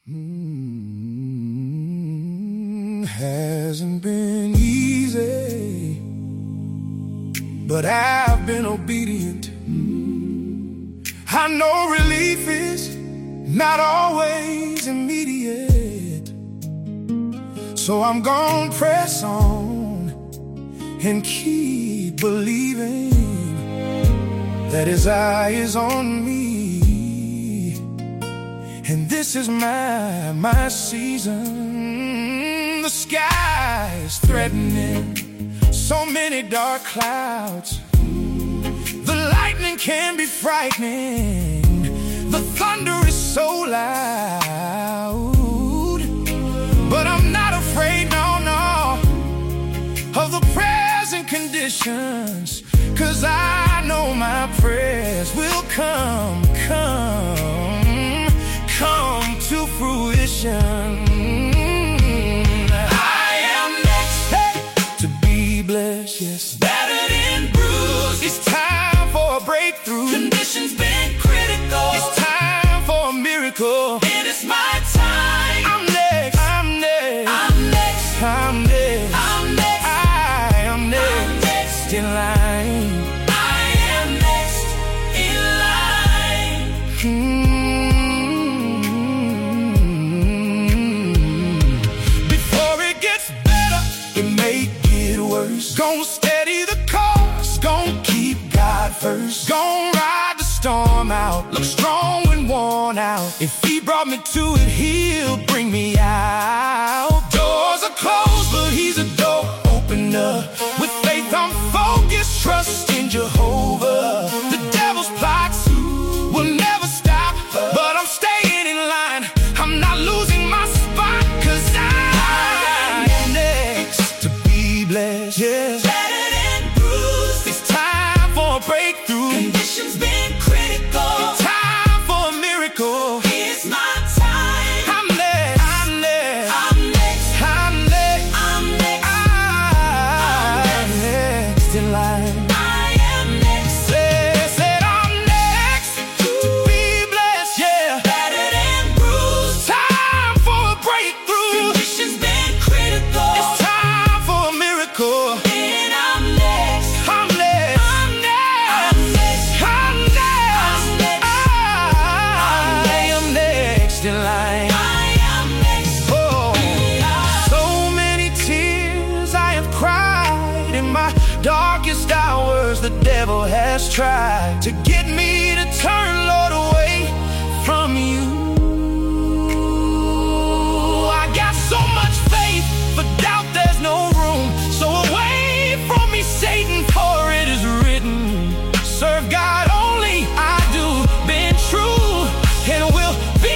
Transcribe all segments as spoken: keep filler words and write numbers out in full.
Mm, hasn't been easy, but I've been obedient. Mm, I know relief is not always immediate, so I'm gonna press on and keep believing that His eye is on me. And this is my, my season. The sky is threatening, so many dark clouds. The lightning can be frightening, the thunder is so loud. But I'm not afraid, no, no, of the present conditions, 'cause I know my prayers will come, come, come to fruition. I am next, hey, to be blessed, yes, battered and bruised. It's time for a breakthrough. Conditions been critical. It's time for a miracle. And it's my time. I'm next, I'm next, I'm next, I'm next, I'm next, I am next, I'm next in line. I am next in line. Hmm. Gon' steady the course, gon' keep God first, gon' ride the storm out, look strong when worn out. If He brought me to it, He'll bring me out. Doors are closed, but He's a door opener. With faith I'm focused, trust in Jehovah. The devil's plots will never stop, but I'm staying in line. I'm not losing my spot, 'cause I am next to be blessed, yes. Breakthrough. Conditions been critical. It's time for a miracle. It's my time. I'm next. I'm next. I'm next. I'm next. I'm next. I'm next in line. I am next. Said, said I'm next to be blessed, yeah. Battered and bruised. Time for a breakthrough. Conditions been critical. It's time for a miracle. And I'm next. I'm next. In line. I am next. Oh, so many tears I have cried in my darkest hours. The devil has tried to get me to turn, Lord, away from you. I got so much faith, but doubt there's no room. So away from me, Satan, for it is written, serve God only. I do, been true, and will be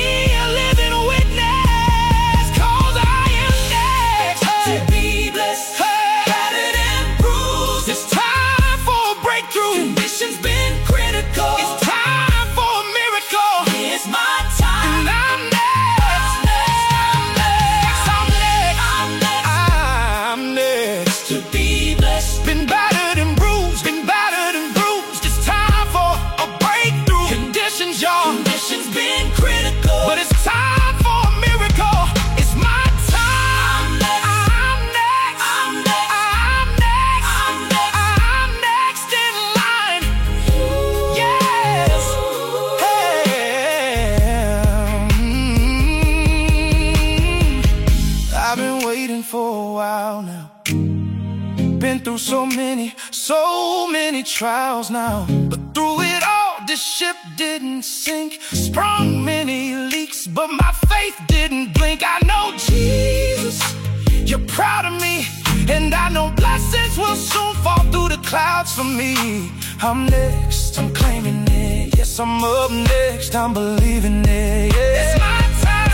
been critical. It's time for a miracle. It's my time. And I'm next. I'm next. I'm next. I'm next. I'm next to be blessed. Been battered and bruised. Been battered and bruised. It's time for a breakthrough. Conditions, y'all. Conditions been critical. But it's time for a miracle. It's my time. I'm next. I'm next. I'm next. I'm next. I'm next in line. I've been waiting for a while now. Been through so many, so many trials now. But through it all, this ship didn't sink. Sprung many leaks, but my faith didn't blink. I know, Jesus, you're proud of me, and I know blessings will soon fall through the clouds for me. I'm next, I'm claiming it. Yes, I'm up next, I'm believing it, yeah. It's my time.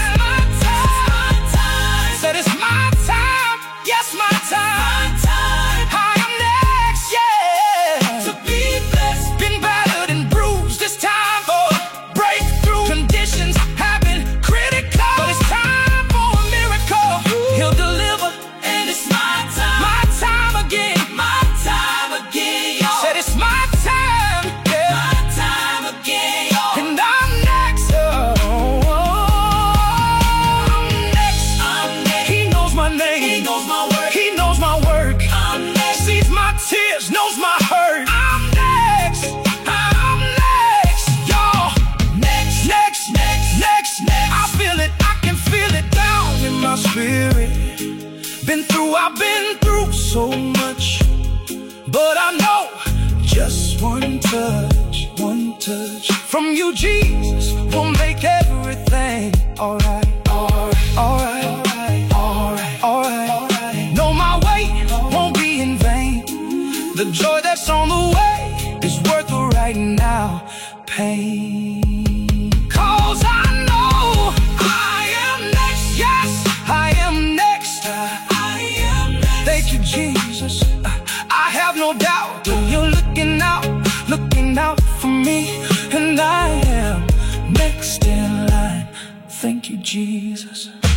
Said it's my time, yes, my time. My time. I am next, yeah, to be blessed. Been battered and bruised. It's time for breakthrough. Conditions have been critical, but it's time for a miracle. He'll deliver, and it's my time. My time again. My time again, y'all. Said it's my time, yeah. My time again, y'all. And I'm next, oh, oh, oh. so much, but I know just one touch, one touch from you, Jesus, will make everything alright. Alright, alright, alright, alright, alright. Know my wait won't be in vain. The joy that's on the way is worth the right now pain. Cause I know I am next, yes, I am next. I am next. Thank you, Jesus. I have no doubt you're looking out, looking out for me, and I am next in line. Thank you, Jesus.